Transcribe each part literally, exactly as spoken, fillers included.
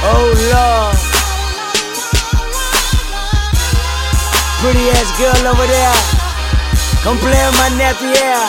Oh Lord. Pretty ass girl over there. Come play with my nappy hair.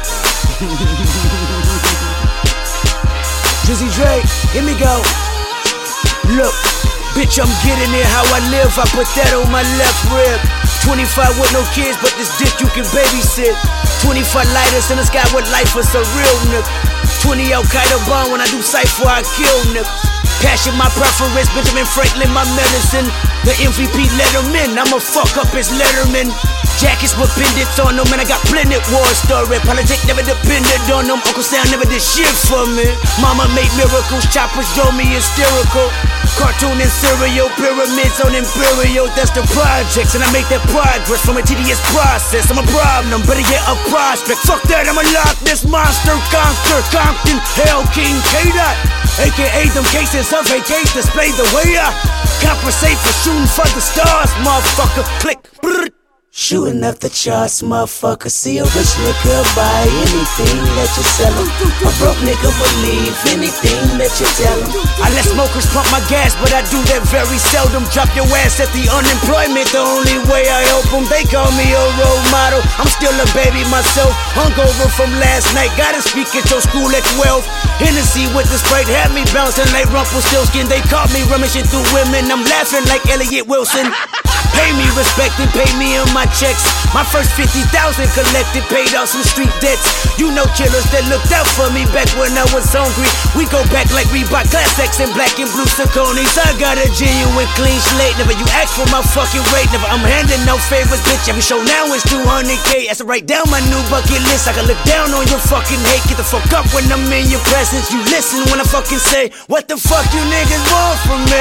Drizzy Drake, here we go. Look, bitch, I'm getting it how I live. I put that on my left rib. twenty-five with no kids, but this dick you can babysit. twenty-five lighters in the sky with life for a real nigga. twenty Al-Qaeda bomb when I do cypher, I kill niggas. Passion my preference, Benjamin Franklin my medicine. The M V P Letterman, I'ma fuck up his Letterman. Jackets with pendants on them, and I got plenty war story. Politics never depended on them. Uncle Sam never did shit for me. Mama made miracles, choppers drove me hysterical. Cartoon and cereal, pyramids on Imperial. That's the projects, and I make that progress from a tedious process. I'm a problem, better yet a prospect. Fuck that, I'ma lock this monster. Conquer, Compton, Hell King, K-Dot, A K A them cases of A Ks display the way I compensate for shooting for the stars, motherfucker. Click, brrr. Shooting up the charts, motherfucker. See a rich nigga buy anything that you sell him. A broke nigga believe anything that you tell him. I let smokers pump my gas, but I do that very seldom. Drop your ass at the unemployment, the only way I help them. They call me a role model. I'm still a baby myself, hungover from last night. Gotta speak at your school at twelve. Hennessy with the Sprite had me bouncing like Rumpelstiltskin. They caught me rummaging through women. I'm laughing like Elliot Wilson. Pay me respect and pay me in my checks. My first fifty thousand collected, paid off some street debts. You know killers that looked out for me back when I was hungry. We go back like Reebok Classics and black and blue Sauconys. I got a genuine clean slate. Never you ask for my fucking rate. Never I'm handing no favors, bitch. Every show now is two hundred K. As I write down my new bucket list, I can look down on your fucking hate. Get the fuck up when I'm in your presence. You listen when I fucking say, what the fuck you niggas want from me?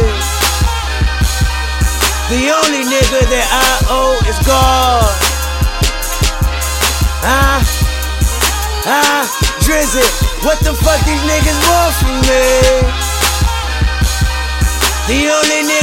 The only nigga that I owe is God. Ah, ah, Drizzy, what the fuck these niggas want from me? The only nigga